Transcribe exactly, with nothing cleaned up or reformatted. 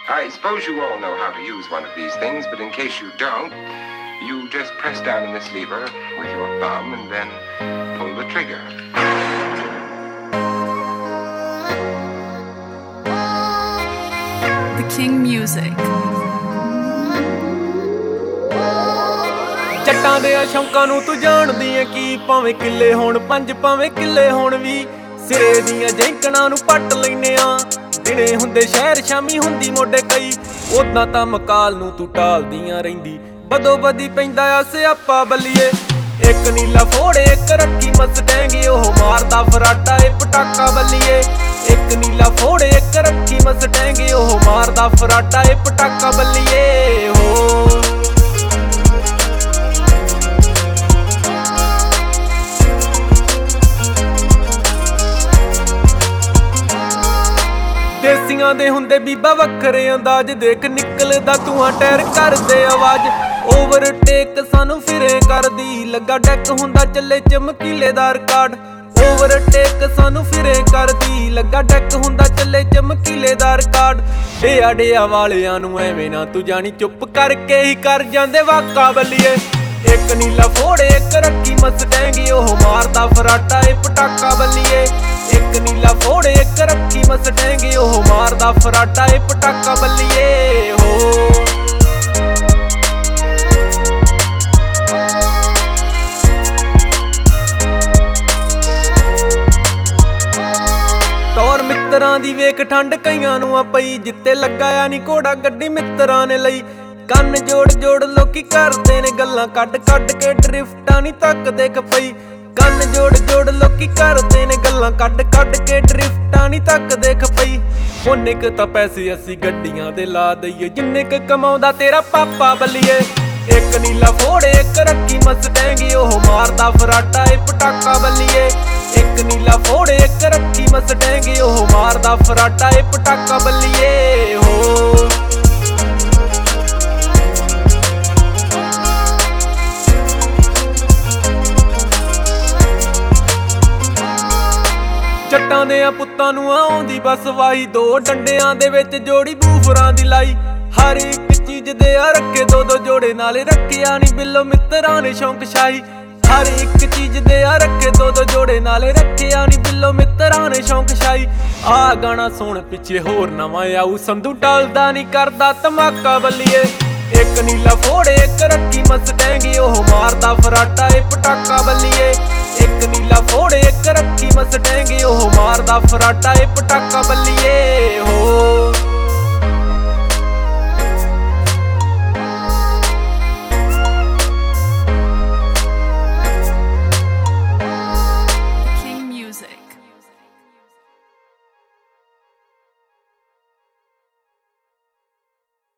I suppose you all know how to use one of these things, but in case you don't, you just press down on this lever with your thumb and then pull the trigger. The King Music. ਜੱਟਾਂ ਦੇ ਸ਼ੌਂਕਾਂ ਨੂੰ ਤੂੰ ਜਾਣਦੀ ਏ ਕੀ, ਭਾਵੇਂ ਕਿੱਲੇ ਹੋਣ ਪੰਜ ਭਾਵੇਂ ਕਿੱਲੇ ਹੋਣ ਵੀ, ਸਿਰੇ ਦੀਆਂ ਜੈਂਕਣਾਂ ਨੂੰ ਪੱਟ ਲੈਨੇ ਆ। ਦਿਨੇ ਹੁੰਦੇ ਸ਼ਹਿਰ ਸ਼ਾਮੀ ਹੁੰਦੀ ਮੋਢੇ ਕਈ, ਉਦਾਂ ਤਾਂ ਮਕਾਲ ਨੂੰ ਤੂੰ ਟਾਲਦੀਆਂ ਰਹਿੰਦੀ, ਬਦੋ ਬਦੀ ਪੈਂਦਾ ਆ ਸਿਆਪਾ ਬੱਲੀਏ। ਇੱਕ ਨੀਲਾ ਫੋੜੇ ਇੱਕ ਰੱਖੀ ਮਸਟੈਂਗੀ, ਉਹ ਮਾਰਦਾ ਫਰਾਟਾ ਏ ਪਟਾਕਾ ਬੱਲੀਏ। ਇੱਕ ਨੀਲਾ ਫੋੜੇ ਇੱਕ ਰੱਖੀ ਮਸਟੈਂਗੀ, ਉਹ ਮਾਰਦਾ ਫਰਾਟਾ ਏ ਪਟਾਕਾ ਬੱਲੀਏ ਹੋ। ਦੇਸੀਆਂ ਦੇ ਹੁੰਦੇ ਬੀਬਾ ਵੱਖਰੇ ਅੰਦਾਜ਼, ਦੇਖ ਨਿਕਲਦਾ ਤੂੰ ਟਾਇਰ ਕਰਦੇ ਆਵਾਜ਼। ਓਵਰਟੇਕ ਸਾਨੂੰ ਫਿਰੇ ਕਰਦੀ, ਲੱਗਾ ਡੈਕ ਹੁੰਦਾ ਚੱਲੇ ਚਮਕੀਲੇਦਾਰ ਕਾਰਡ। ਓਵਰਟੇਕ ਸਾਨੂੰ ਫਿਰੇ ਕਰਦੀ, ਲੱਗਾ ਡੈਕ ਹੁੰਦਾ ਚੱਲੇ ਚਮਕੀਲੇਦਾਰ ਕਾਰਡ। ਡਿਆ ਡਿਆ ਵਾਲਿਆਂ ਨੂੰ ਐਵੇਂ ਨਾ ਤੂੰ ਜਾਣੀ, ਚੁੱਪ ਕਰਕੇ ਹੀ ਕਰ ਜਾਂਦੇ ਵਾਕਾ ਬੱਲੀਏ। ਇੱਕ ਨੀਲਾ ਫੋੜੇ ਇੱਕ ਰੱਖੀ ਮਸਟੈਂਗੀ, ਉਹ ਮਾਰਦਾ ਫਰਾਟਾ ਏ ਪਟਾਕਾ ਬੱਲੀਏ। ਇੱਕ ਨੀਲਾ ਫੋੜੇ ਇੱਕ ਰੱਖੀ ਮਸਟੈਂਗੀ, ਉਹ ਮਾਰਦਾ ਫਰਾਟਾ ਏ ਪਟਾਕਾ ਬੱਲੀਏ ਹੋ। ਟੌਰ ਮਿੱਤਰਾਂ ਦੀ ਵੇਖ ਠੰਡ ਕਈਆਂ ਨੂੰ ਆ ਪਈ, ਜਿੱਤੇ ਲੱਗਾ ਆ ਨੀ ਘੋੜਾ ਗੱਡੀ ਮਿੱਤਰਾਂ ਨੇ ਲਈ। ਕੰਨ ਜੋੜ ਜੋੜ ਲੋਕੀ ਕਰਦੇ ਨੇ ਗੱਲਾਂ, ਕੱਢ ਕੱਢ ਕੇ ਡਰਿਫਟਾਂ ਨੀ ਤੱਕ ਦੇਖ ਪਈ। ਕੰਨ ਜੋੜ ਜੋੜ ਲੋਕੀ ਕਰਦੇ ਨੇ ਗੱਲਾਂ, ਕੱਢ ਕੱਢ ਕੇ ਡਰਿਫਟਾਂ ਨੀ ਤੱਕ ਦੇਖ ਪਈ। ਉਹਨੇ ਕੁ ਤਾਂ ਪੈਸੇ ਅਸੀਂ ਗੱਡੀਆਂ ਦੇ ਲਾ ਦਈਏ, ਜਿੰਨੇ ਕੁ ਕਮਾਉਂਦਾ ਤੇਰਾ ਪਾਪਾ ਬੱਲੀਏ। ਇੱਕ ਨੀਲਾ ਫੋੜੇ ਇੱਕ ਰੱਖੀ ਮਸਟੈਂਗੀ, ਉਹ ਮਾਰਦਾ ਫਰਾਟਾ ਏ ਪਟਾਕਾ ਬੱਲੀਏ। ਇੱਕ ਨੀਲਾ ਫੋੜੇ ਇੱਕ ਰੱਖੀ ਮਸਟੈਂਗੀ, ਉਹ ਮਾਰਦਾ ਫਰਾਟਾ ਏ ਪਟਾਕਾ ਬੱਲੀਏ ਹੋ। ਜੱਟਾਂ ਦੇ ਆ ਪੁੱਤਾਂ ਨੂੰ ਆਉਂਦੀ ਬਸ ਵਾਹੀ, ਦੋ ਡੰਡਿਆਂ ਦੇ ਵਿੱਚ ਜੋੜੀ ਬੂਫਰਾਂ ਦੀ ਲਾਈ। ਹਰ ਇੱਕ ਚੀਜ਼ ਦੇ ਆ ਰੱਖੇ ਦੋ ਦੋ ਜੋੜੇ, ਨਾਲੇ ਰੱਖਿਆ ਨੀ ਬਿੱਲੋ ਮਿੱਤਰਾਂ ਨੇ ਸ਼ੌਂਕ ਸ਼ਾਹੀ। ਹਰ ਇੱਕ ਚੀਜ਼ ਦੇ ਆ ਰੱਖੇ ਦੋ ਦੋ ਜੋੜੇ, ਨਾਲੇ ਰੱਖਿਆ ਨੀ ਬਿੱਲੋ ਮਿੱਤਰਾਂ ਨੇ ਸ਼ੌਂਕ ਸ਼ਾਹੀ। ਆ ਗਾਣਾ ਸੁਣ ਪਿੱਛੇ ਹੋਰ ਨਵਾਂ ਆਊ, ਸੰਧੂ ਟਲਦਾ ਨੀ ਕਰਦਾ ਧਮਾਕਾ ਬੱਲੀਏ। ਇੱਕ ਨੀਲਾ ਫੋੜੇ ਇੱਕ ਰੱਖੀ ਮਸਟੈਂਗੀ, ਉਹ ਮਾਰਦਾ ਫਰਾਟਾ ਏ ਪਟਾਕਾ ਬੱਲੀਏ। ਇੱਕ ਨੀਲਾ ਫੋੜੇ ਇੱਕ ਰੱਖੀ ਮਸਟੈਂਗੀ, ਉਹ ਮਾਰਦਾ ਫਰਾਟਾ ਏ ਪਟਾਕਾ ਬੱਲੀਏ ਹੋ।